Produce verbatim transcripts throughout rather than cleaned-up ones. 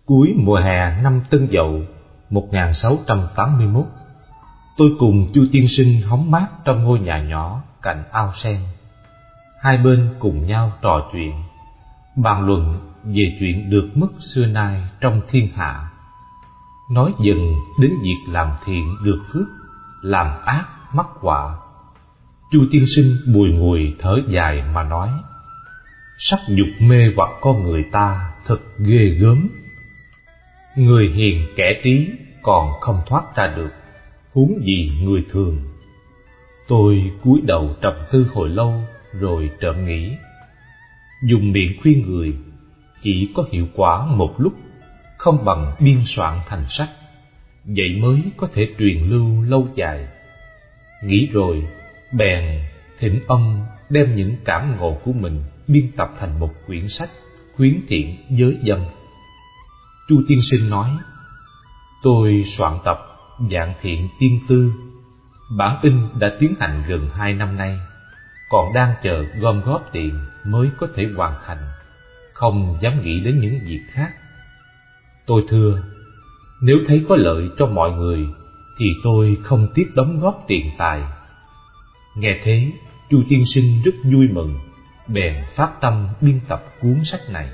Cuối mùa hè năm Tân Dậu một nghìn sáu trăm tám mươi mốt, tôi cùng Chu tiên sinh hóng mát trong ngôi nhà nhỏ cạnh ao sen. Hai bên cùng nhau trò chuyện, bàn luận về chuyện được mất xưa nay trong thiên hạ, nói dần đến việc làm thiện được phước, làm ác mắc họa. Chu tiên sinh bùi ngùi thở dài mà nói: sắc dục mê hoặc con người ta thật ghê gớm. Người hiền kẻ trí còn không thoát ra được, huống gì người thường. Tôi cúi đầu trầm tư hồi lâu rồi chợt nghĩ, dùng miệng khuyên người chỉ có hiệu quả một lúc, không bằng biên soạn thành sách, vậy mới có thể truyền lưu lâu dài. Nghĩ rồi bèn thỉnh ông đem những cảm ngộ của mình biên tập thành một quyển sách khuyến thiện giới dâm. Chu tiên sinh nói: tôi soạn tập Vạn Thiện Tiên Tư, bản in đã tiến hành gần hai năm nay, còn đang chờ gom góp tiền mới có thể hoàn thành, không dám nghĩ đến những việc khác. Tôi thưa, nếu thấy có lợi cho mọi người thì tôi không tiếc đóng góp tiền tài. Nghe thế, Chu tiên sinh rất vui mừng, bèn phát tâm biên tập cuốn sách này.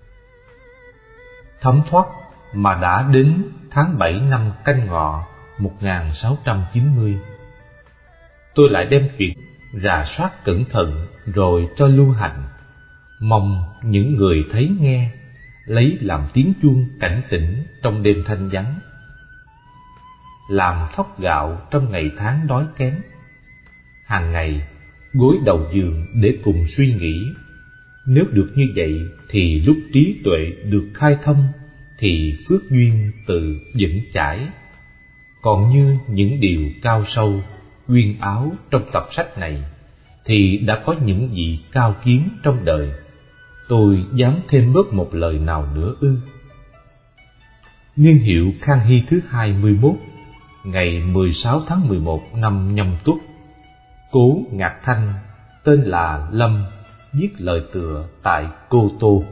Thấm thoát mà đã đến tháng bảy năm Canh Ngọ một nghìn sáu trăm chín mươi, tôi lại đem chuyện rà soát cẩn thận rồi cho lưu hành, mong những người thấy nghe lấy làm tiếng chuông cảnh tỉnh trong đêm thanh vắng, làm thóc gạo trong ngày tháng đói kém. Hàng ngày gối đầu giường để cùng suy nghĩ, nếu được như vậy thì lúc trí tuệ được khai thông thì phước duyên tự vững chãi. Còn như những điều cao sâu uyên áo trong tập sách này thì đã có những vị cao kiến trong đời, tôi dám thêm bớt một lời nào nữa ư? Niên hiệu Khang Hy thứ hai mươi mốt, ngày mười sáu tháng mười một năm Nhâm Tuất, Cố Ngạc Thanh tên là Lâm viết lời tựa tại Cô Tô.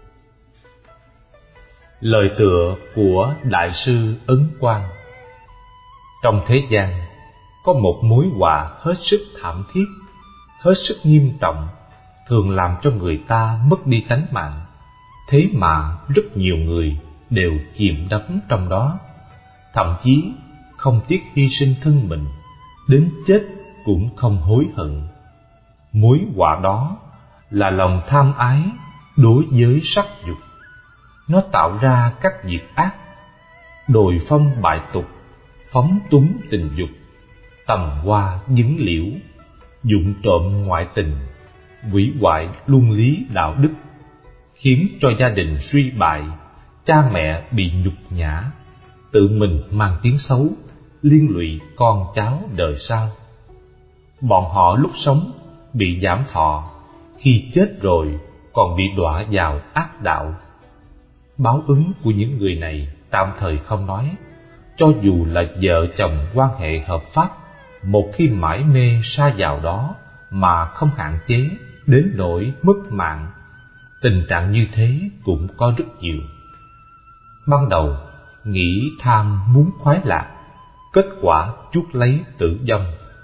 Lời tựa của Đại sư Ấn Quang. Trong thế gian có một mối họa hết sức thảm thiết, hết sức nghiêm trọng, thường làm cho người ta mất đi tánh mạng. Thế mà rất nhiều người đều chìm đắm trong đó, thậm chí không tiếc hy sinh thân mình, đến chết cũng không hối hận. Mối họa đó là lòng tham ái đối với sắc dục. Nó tạo ra các việc ác, đồi phong bại tục, phóng túng tình dục, tầm hoa dứng liễu, dụng trộm ngoại tình, hủy hoại luân lý đạo đức, khiến cho gia đình suy bại, cha mẹ bị nhục nhã, tự mình mang tiếng xấu, liên lụy con cháu đời sau. Bọn họ lúc sống bị giảm thọ, khi chết rồi còn bị đọa vào ác đạo. Báo ứng của những người này tạm thời không nói, cho dù là vợ chồng quan hệ hợp pháp, một khi mãi mê sa vào đó mà không hạn chế đến nỗi mất mạng, tình trạng như thế cũng có rất nhiều. Ban đầu nghĩ tham muốn khoái lạc, kết quả chuốc lấy tử vong.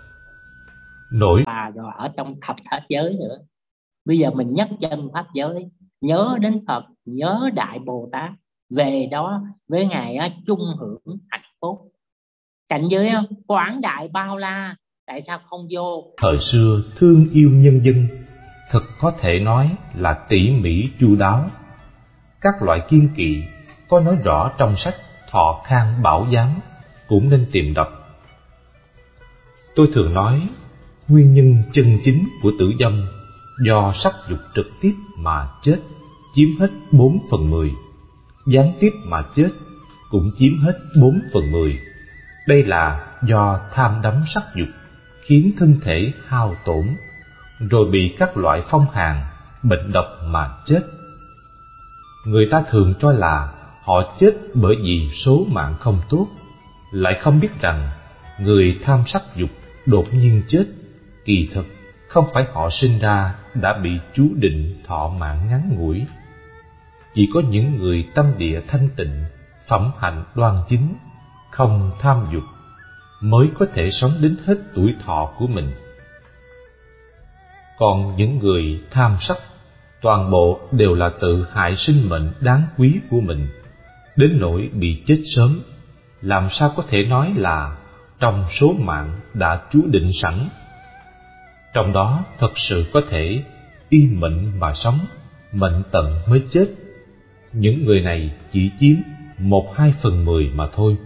Nổi à, rồi ở trong thập pháp giới nữa. Bây giờ mình nhắc chân pháp giới, nhớ đến Phật, nhớ Đại Bồ Tát, về đó với Ngài á, chung hưởng hạnh phúc. Cảnh giới á, quảng đại bao la, tại sao không vô? Thời xưa thương yêu nhân dân, thật có thể nói là tỉ mỉ chu đáo. Các loại kiêng kỵ có nói rõ trong sách Thọ Khang Bảo Giám, cũng nên tìm đọc. Tôi thường nói, nguyên nhân chân chính của tử vong do sắc dục trực tiếp mà chết chiếm hết bốn phần mười, gián tiếp mà chết cũng chiếm hết bốn phần mười. Đây là do tham đắm sắc dục khiến thân thể hao tổn, rồi bị các loại phong hàn, bệnh độc mà chết. Người ta thường cho là họ chết bởi vì số mạng không tốt, lại không biết rằng người tham sắc dục đột nhiên chết, kỳ thực không phải họ sinh ra đã bị chú định thọ mạng ngắn ngủi. chỉ có những người tâm địa thanh tịnh, phẩm hạnh đoan chính, không tham dục, mới có thể sống đến hết tuổi thọ của mình. Còn những người tham sắc, toàn bộ đều là tự hại sinh mệnh đáng quý của mình, đến nỗi bị chết sớm, làm sao có thể nói là trong số mạng đã chú định sẵn. Trong đó thật sự có thể y mệnh mà sống, mệnh tận mới chết. Những người này chỉ chiếm một hai phần mười mà thôi.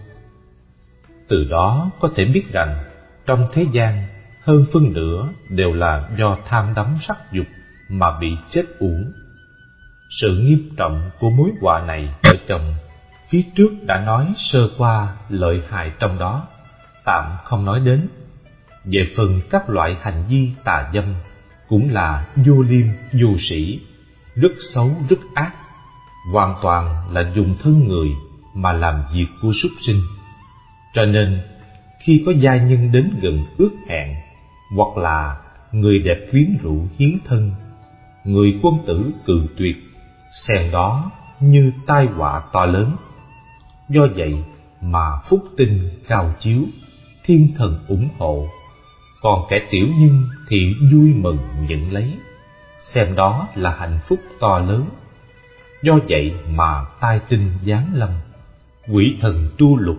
Từ đó có thể biết rằng trong thế gian hơn phân nửa đều là do tham đắm sắc dục mà bị chết uổng. Sự nghiêm trọng của mối họa này vợ chồng phía trước đã nói sơ qua lợi hại trong đó, tạm không nói đến. Về phần các loại hành vi tà dâm cũng là vô liêm vô sĩ, rất xấu rất ác, hoàn toàn là dùng thân người mà làm việc của súc sinh. Cho nên khi có gia nhân đến gần ước hẹn, hoặc là người đẹp quyến rũ hiến thân, người quân tử cự tuyệt, xem đó như tai họa to lớn. Do vậy mà phúc tinh cao chiếu, thiên thần ủng hộ, còn kẻ tiểu nhân thì vui mừng nhận lấy, xem đó là hạnh phúc to lớn. Do vậy mà tai tinh giáng lâm, quỷ thần tru lục.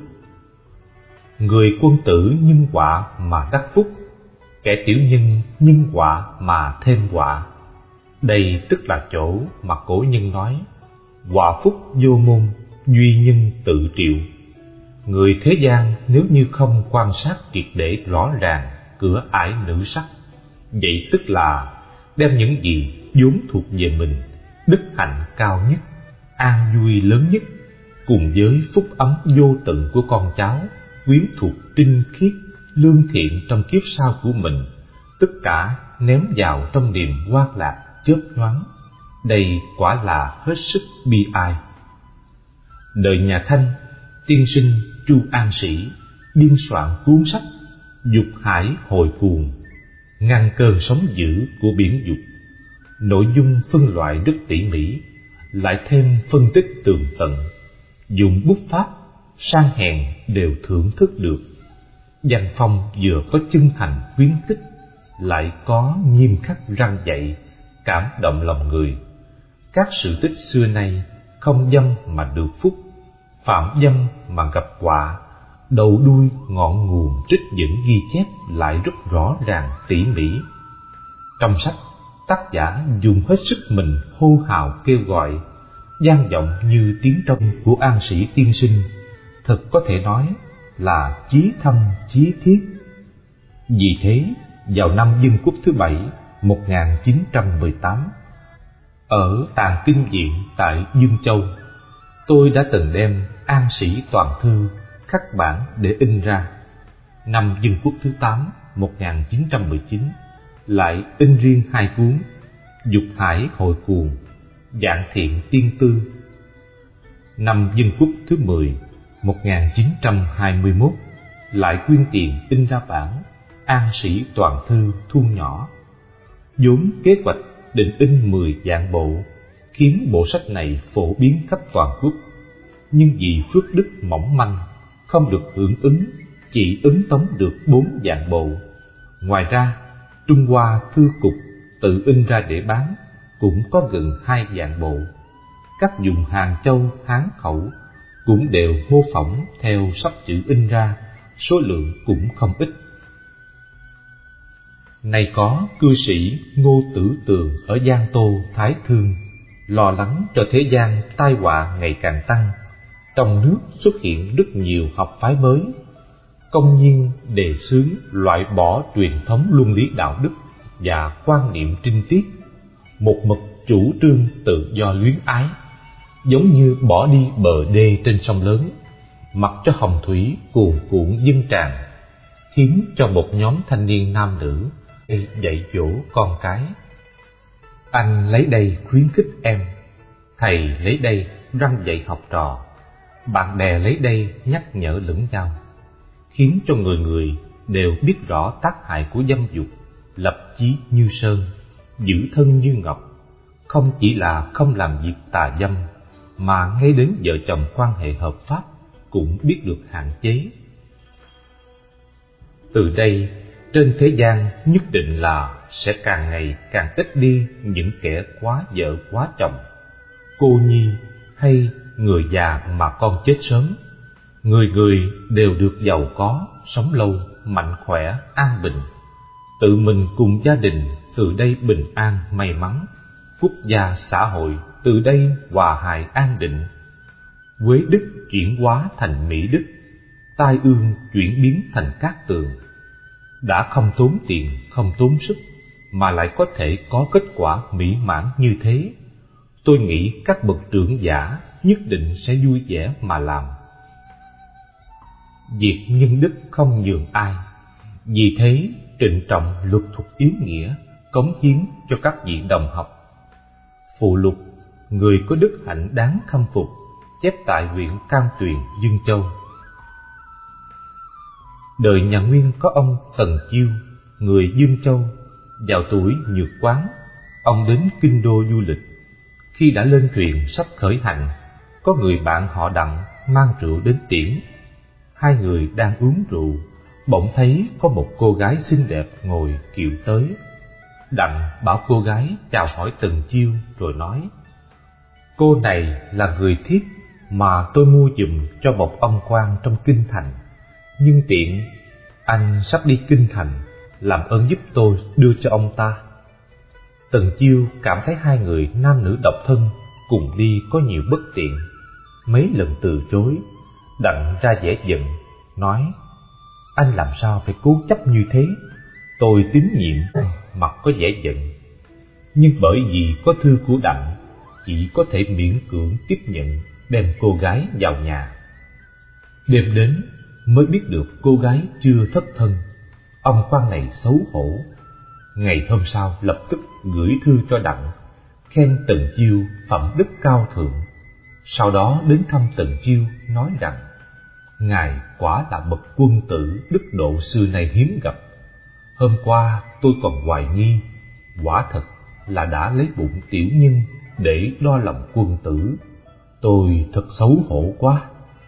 Người quân tử nhân quả mà đắc phúc, kẻ tiểu nhân nhân quả mà thêm quả. Đây tức là chỗ mà cổ nhân nói quả phúc vô môn, duy nhân tự triệu. Người thế gian nếu như không quan sát triệt để rõ ràng cửa ải nữ sắc, vậy tức là đem những gì vốn thuộc về mình, đức hạnh cao nhất, an vui lớn nhất, cùng với phúc ấm vô tận của con cháu, quyến thuộc trinh khiết, lương thiện trong kiếp sau của mình, tất cả ném vào trong niềm hoang lạc chớp nhoáng. Đây quả là hết sức bi ai. Đời nhà Thanh, tiên sinh Chu An Sĩ biên soạn cuốn sách Dục Hải Hồi Cuồng, ngăn cơn sóng dữ của biển dục. Nội dung phân loại rất tỉ mỉ, lại thêm phân tích tường tận, dùng bút pháp sang hèn đều thưởng thức được. Văn phong vừa có chân thành khuyến khích, lại có nghiêm khắc răn dạy, cảm động lòng người. Các sự tích xưa nay không dâm mà được phúc, phạm dâm mà gặp họa, đầu đuôi ngọn nguồn trích dẫn ghi chép lại rất rõ ràng tỉ mỉ. Trong sách, tác giả dùng hết sức mình hô hào kêu gọi, vang vọng như tiếng trống của An Sĩ tiên sinh, thật có thể nói là chí thâm chí thiết. Vì thế, vào năm Dân Quốc thứ bảy, một nghìn chín trăm mười tám, ở Tàng Kinh Viện tại Dương Châu, tôi đã từng đem An Sĩ toàn thư khắc bản để in ra. Năm Dân Quốc thứ tám, một nghìn chín trăm mười chín, lại in riêng hai cuốn Dục Hải Hồi Cuồng, Vạn Thiện Tiên Tư. Năm Dân Quốc thứ mười, một nghìn chín trăm hai mươi mốt, lại quyên tiền in ra bản An Sĩ toàn thư thu nhỏ. Vốn kế hoạch định in mười vạn bộ, khiến bộ sách này phổ biến khắp toàn quốc, nhưng vì phước đức mỏng manh, không được hưởng ứng, chỉ ứng tống được bốn vạn bộ. Ngoài ra, Trung Hoa Thư Cục tự in ra để bán cũng có gần hai vạn bộ. Các vùng Hàng Châu, Hán khẩu cũng đều mô phỏng theo sách chữ in ra, số lượng cũng không ít. Nay có cư sĩ Ngô Tử Tường ở Giang Tô, Thái Thương, lo lắng cho thế gian tai họa ngày càng tăng, trong nước xuất hiện rất nhiều học phái mới, công nhiên đề xướng loại bỏ truyền thống luân lý đạo đức và quan niệm trinh tiết, một mực chủ trương tự do luyến ái, giống như bỏ đi bờ đê trên sông lớn, mặc cho hồng thủy cuồn cuộn dâng tràn, khiến cho một nhóm thanh niên nam nữ dạy dỗ con cái. Anh lấy đây khuyến khích em, thầy lấy đây răn dạy học trò, bạn bè lấy đây nhắc nhở lẫn nhau, khiến cho người người đều biết rõ tác hại của dâm dục, lập chí như sơn, giữ thân như ngọc. Không chỉ là không làm việc tà dâm, mà ngay đến vợ chồng quan hệ hợp pháp cũng biết được hạn chế. Từ đây, trên thế gian nhất định là sẽ càng ngày càng ít đi những kẻ quá vợ quá chồng, cô nhi hay người già mà con chết sớm. Người người đều được giàu có, sống lâu, mạnh khỏe, an bình. Tự mình cùng gia đình từ đây bình an, may mắn. Quốc gia, xã hội từ đây hòa hài an định. Quế đức chuyển hóa thành mỹ đức, tai ương chuyển biến thành cát tường. Đã không tốn tiền, không tốn sức, mà lại có thể có kết quả mỹ mãn như thế, tôi nghĩ các bậc trưởng giả nhất định sẽ vui vẻ mà làm. Việc nhân đức không nhường ai, vì thế trịnh trọng luật thuật yếu nghĩa, cống hiến cho các vị đồng học. Phụ lục, người có đức hạnh đáng khâm phục, chép tại huyện Cam Tuyền, Dương Châu. Đời nhà Nguyên có ông Tần Chiêu, người Dương Châu, vào tuổi nhược quán, ông đến kinh đô du lịch. Khi đã lên thuyền sắp khởi hành, có người bạn họ Đặng mang rượu đến tiễn. Hai người đang uống rượu, bỗng thấy có một cô gái xinh đẹp ngồi kiệu tới. Đặng bảo cô gái chào hỏi Tần Chiêu rồi nói: cô này là người thiếp mà tôi mua giùm cho một ông quan trong kinh thành, nhưng tiện anh sắp đi kinh thành, làm ơn giúp tôi đưa cho ông ta. Tần Chiêu cảm thấy hai người nam nữ độc thân cùng đi có nhiều bất tiện, mấy lần từ chối. Đặng ra vẻ giận, nói: anh làm sao phải cố chấp như thế? Tôi tín nhiệm, mặt có vẻ giận, nhưng bởi vì có thư của Đặng, chỉ có thể miễn cưỡng tiếp nhận, đem cô gái vào nhà. Đêm đến mới biết được cô gái chưa thất thân. Ông quan này xấu hổ. Ngày hôm sau lập tức gửi thư cho Đặng, khen Tần Chiêu phẩm đức cao thượng. Sau đó đến thăm Tần Chiêu, nói rằng: ngài quả là bậc quân tử, đức độ xưa nay hiếm gặp. Hôm qua tôi còn hoài nghi, quả thật là đã lấy bụng tiểu nhân để đo lòng quân tử. Tôi thật xấu hổ quá.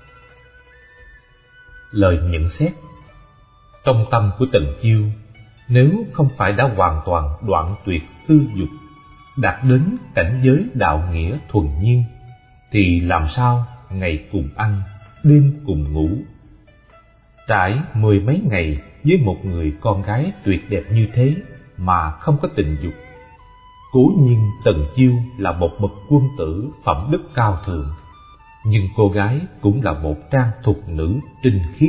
Lời nhận xét. Trong tâm của Tần Chiêu, nếu không phải đã hoàn toàn đoạn tuyệt tư dục, đạt đến cảnh giới đạo nghĩa thuần nhiên, thì làm sao ngày cùng ăn, đêm cùng ngủ. Trải mười mấy ngày với một người con gái tuyệt đẹp như thế mà không có tình dục. Cố nhiên Tần Chiêu là một bậc quân tử phẩm đức cao thượng, nhưng cô gái cũng là một trang thục nữ trinh khiết.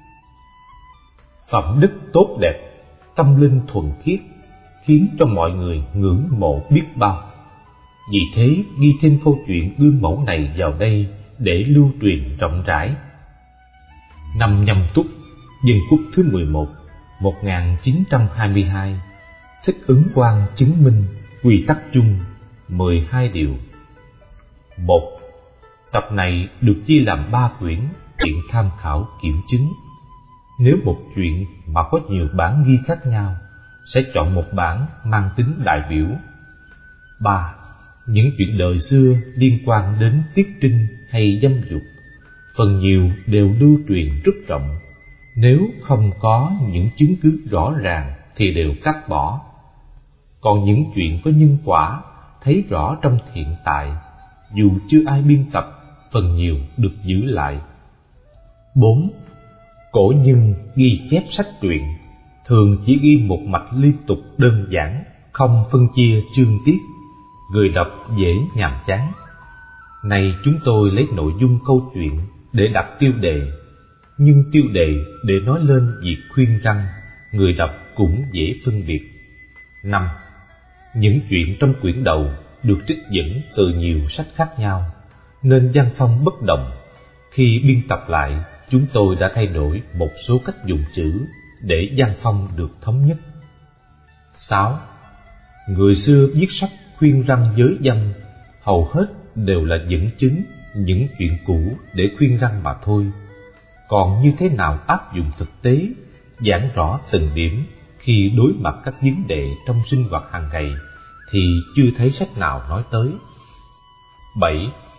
Phẩm đức tốt đẹp, tâm linh thuần khiết, khiến cho mọi người ngưỡng mộ biết bao. Vì thế ghi thêm câu chuyện gương mẫu này vào đây để lưu truyền rộng rãi. Năm Nhâm Tuất, Dân Quốc thứ mười một, một nghìn chín trăm hai mươi hai, Thích Ứng Quang chứng minh quy tắc chung mười hai điều. Một. Tập này được chia làm ba quyển, tiện tham khảo kiểm chứng. Nếu một chuyện mà có nhiều bản ghi khác nhau, sẽ chọn một bản mang tính đại biểu. Ba. Những chuyện đời xưa liên quan đến tiết trinh hay dâm dục, phần nhiều đều lưu truyền rất rộng. Nếu không có những chứng cứ rõ ràng thì đều cắt bỏ. Còn những chuyện có nhân quả, thấy rõ trong hiện tại, dù chưa ai biên tập, phần nhiều được giữ lại. Bốn. Cổ nhân ghi chép sách truyện thường chỉ ghi một mạch liên tục đơn giản, không phân chia chương tiết, người đọc dễ nhàm chán. Nay chúng tôi lấy nội dung câu chuyện để đặt tiêu đề, nhưng tiêu đề để nói lên việc khuyên răn, người đọc cũng dễ phân biệt. Năm. Những chuyện trong quyển đầu được trích dẫn từ nhiều sách khác nhau, nên văn phong bất đồng. Khi biên tập lại, chúng tôi đã thay đổi một số cách dùng chữ để văn phong được thống nhất. Sáu. Người xưa viết sách khuyên răn giới dâm, hầu hết đều là dẫn chứng những chuyện cũ để khuyên răn mà thôi. Còn như thế nào áp dụng thực tế, giảng rõ từng điểm khi đối mặt các vấn đề trong sinh hoạt hàng ngày thì chưa thấy sách nào nói tới. Bảy.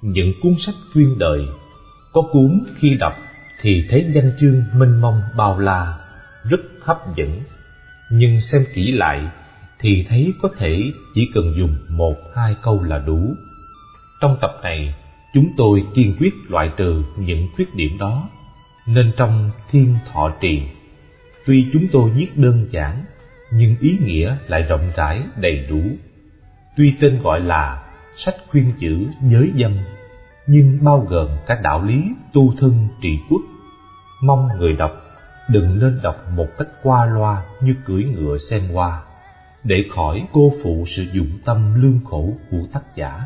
những cuốn sách chuyên đời. Có cuốn khi đọc thì thấy danh chương mênh mông bao la, rất hấp dẫn, nhưng xem kỹ lại thì thấy có thể chỉ cần dùng một hai câu là đủ. Trong tập này, chúng tôi kiên quyết loại trừ những khuyết điểm đó, nên trong Thiên Thọ Trì, tuy chúng tôi viết đơn giản nhưng ý nghĩa lại rộng rãi đầy đủ. Tuy tên gọi là sách khuyên chữ giới dân, nhưng bao gồm cả đạo lý tu thân trị quốc. Mong người đọc đừng nên đọc một cách qua loa như cưỡi ngựa xem hoa, để khỏi cô phụ sự dụng tâm lương khổ của tác giả.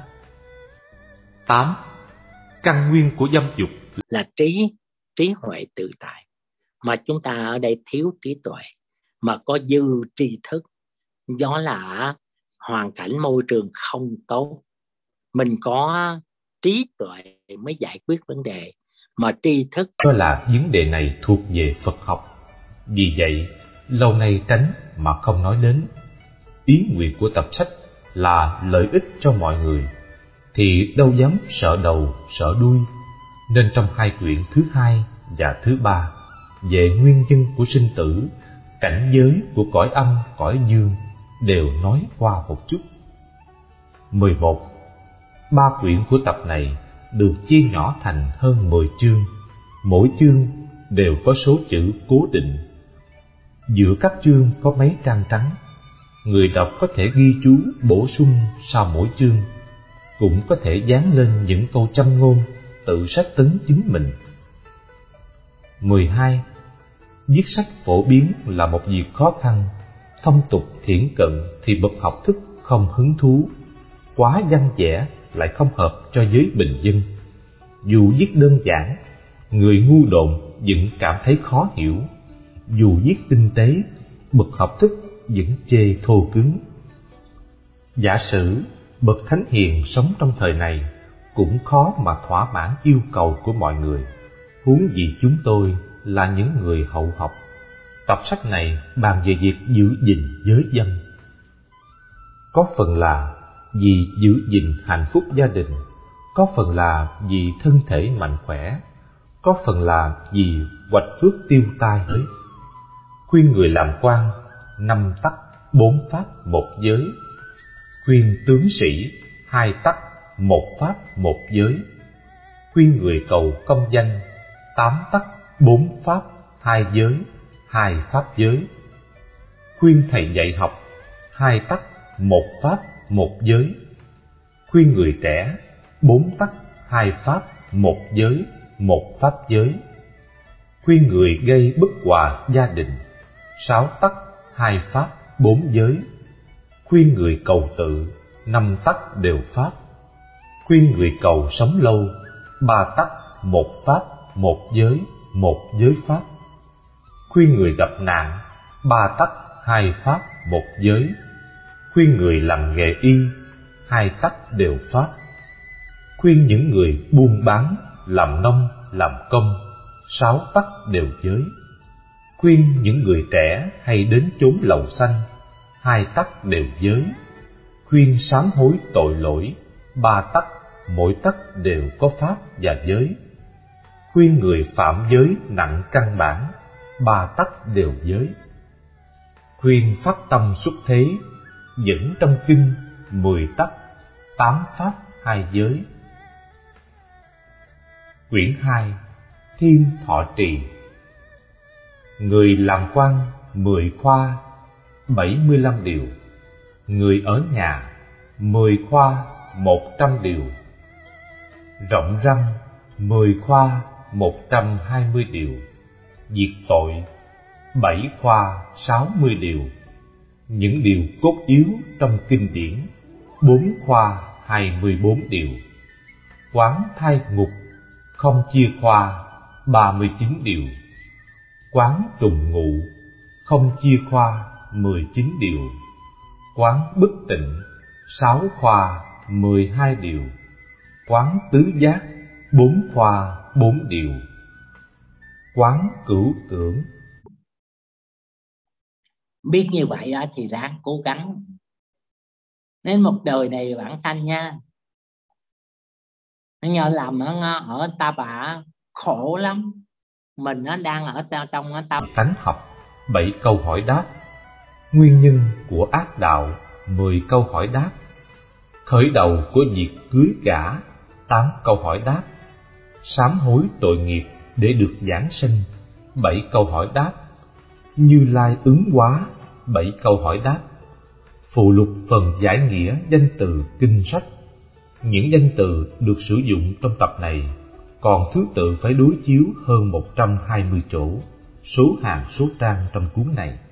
tám. Căn nguyên của dâm dục là trí, trí huệ tự tại. Mà chúng ta ở đây thiếu trí tuệ, mà có dư tri thức. Đó là hoàn cảnh môi trường không tốt. Mình có trí tuệ mới giải quyết vấn đề, mà tri thức... Đó là vấn đề này thuộc về Phật học. Vì vậy, lâu nay tránh mà không nói đến. Ý nguyện của tập sách là lợi ích cho mọi người, thì đâu dám sợ đầu sợ đuôi. Nên trong hai quyển thứ hai và thứ ba về nguyên nhân của sinh tử, cảnh giới của cõi âm cõi dương đều nói qua một chút. mười một. Ba quyển của tập này được chia nhỏ thành hơn mười chương. Mỗi chương đều có số chữ cố định. Giữa các chương có mấy trang trắng. Người đọc có thể ghi chú bổ sung sau mỗi chương, cũng có thể dán lên những câu châm ngôn tự sách tấn chính mình. mười hai. Viết sách phổ biến là một việc khó khăn. Thông tục thiển cận thì bậc học thức không hứng thú, quá văn vẻ lại không hợp cho giới bình dân. Dù viết đơn giản, người ngu độn vẫn cảm thấy khó hiểu. Dù viết tinh tế, bậc học thức vẫn chê thô cứng. Giả sử bậc thánh hiền sống trong thời này cũng khó mà thỏa mãn yêu cầu của mọi người, huống gì chúng tôi là những người hậu học. Tập sách này bàn về việc giữ gìn giới dân. Có phần là vì giữ gìn hạnh phúc gia đình, có phần là vì thân thể mạnh khỏe, có phần là vì hoạch phước tiêu tai ấy. Khuyên người làm quan, năm tắc bốn pháp một giới. Khuyên tướng sĩ, hai tắc một pháp một giới. Khuyên người cầu công danh, tám tắc bốn pháp hai giới, hai pháp giới. Khuyên thầy dạy học, hai tắc một pháp một giới. Khuyên người trẻ, bốn tắc hai pháp một giới, một pháp giới. Khuyên người gây bất hòa gia đình, sáu tắc hai pháp bốn giới. Khuyên người cầu tự, năm tắc đều pháp. Khuyên người cầu sống lâu, ba tắc một pháp một giới, một giới pháp. Khuyên người gặp nạn, ba tắc hai pháp một giới. Khuyên người làm nghề y, hai tắc đều pháp. Khuyên những người buôn bán, làm nông, làm công, sáu tắc đều giới. Khuyên những người trẻ hay đến chốn lầu xanh, hai tắc đều giới. Khuyên sám hối tội lỗi, ba tắc, mỗi tắc đều có pháp và giới. Khuyên người phạm giới nặng căn bản, ba tắc đều giới. Khuyên phát tâm xuất thế, dẫn trong kinh mười tắc, tám pháp hai giới. Quyển hai, Thiên Thọ Trì. Người làm quan mười khoa, bảy mươi lăm điều. Người ở nhà mười khoa, một trăm điều. Rộng răng mười khoa, một trăm hai mươi điều. Diệt tội bảy khoa, sáu mươi điều. Những điều cốt yếu trong kinh điển bốn khoa, hai mươi bốn điều. Quán thai ngục không chia khoa, ba mươi chín điều. Quán trùng ngụ không chia khoa, mười chín điều. Quán bất tịnh sáu khoa, mười hai điều. Quán tứ giác bốn khoa, bốn điều. Quán cửu tưởng. Biết như vậy á, thì ráng cố gắng. Nên một đời này bản thân nha, nó nhớ làm ở, ở Ta Bà khổ lắm. Mình nó đang ở trong Ta Tánh học bảy câu hỏi đáp, nguyên nhân của ác đạo mười câu hỏi đáp, khởi đầu của việc cưới gả tám câu hỏi đáp, sám hối tội nghiệp để được giảng sinh bảy câu hỏi đáp, Như Lai ứng hóa bảy câu hỏi đáp, phụ lục phần giải nghĩa danh từ kinh sách. Những danh từ được sử dụng trong tập này còn thứ tự phải đối chiếu hơn một trăm hai mươi chỗ, số hàng số trang trong cuốn này.